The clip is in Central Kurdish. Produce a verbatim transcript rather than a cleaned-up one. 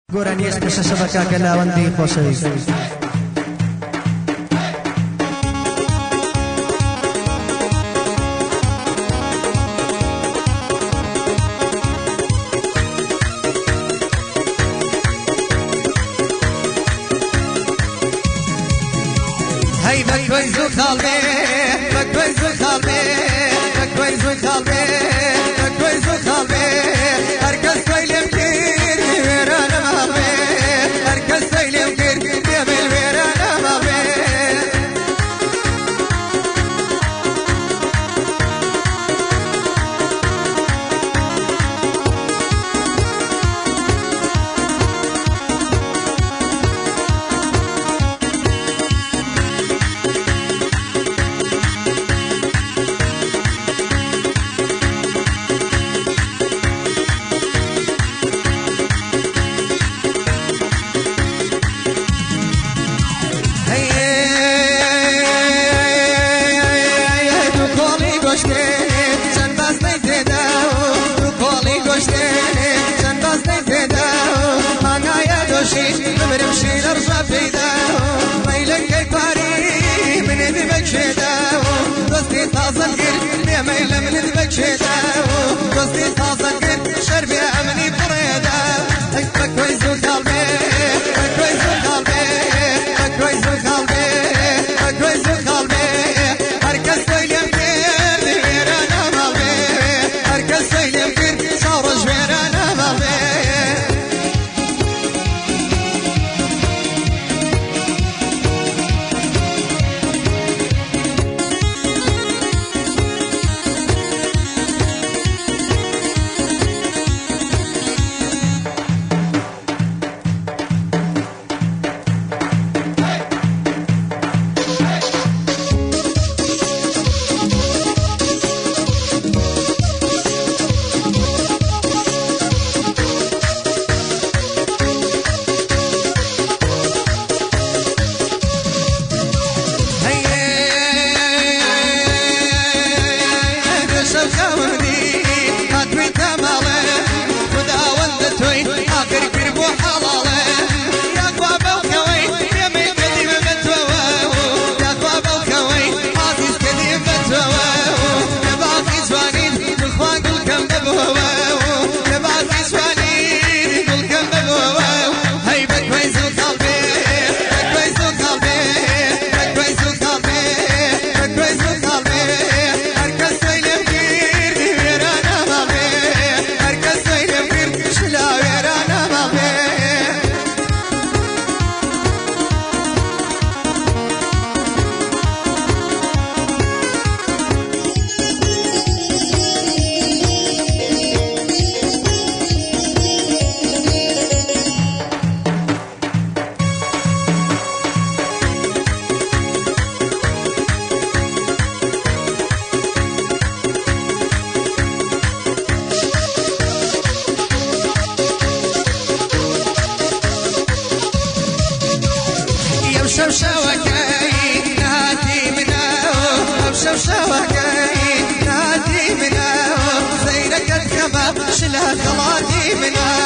گۆرانیەش پێشە شەبەکەکە لاوەندی خۆشەویست. هەی بەکوێی زوو خاڵێ بەکوێی زوو خاڵێ بەکوێی زوو خاڵێ بەکوێی زوو خاڵێ هەرکەس توی لێم کرد وێرانە ماڵێ هەرکەس توی لێم کرد دێبێ وێرانە ماڵێ بمرم شي نرجع فيدا ميلك يفاري من ذبك شيدا قصدي تازن قل يا ميل من ذبك شيدا قصدي تازن قل شربي امني بريدا بكويس وقلبي بكويس وقلبي بكويس وقلبي بكويس وقلبي هركز ويلي مكير ويرانا مالبي هركز ويلي مكير شارج ويرانا مالبي شوشوكاي نادي مناو شوشوكاي نادي مناو زينك الكباب شلا خلاقي مناو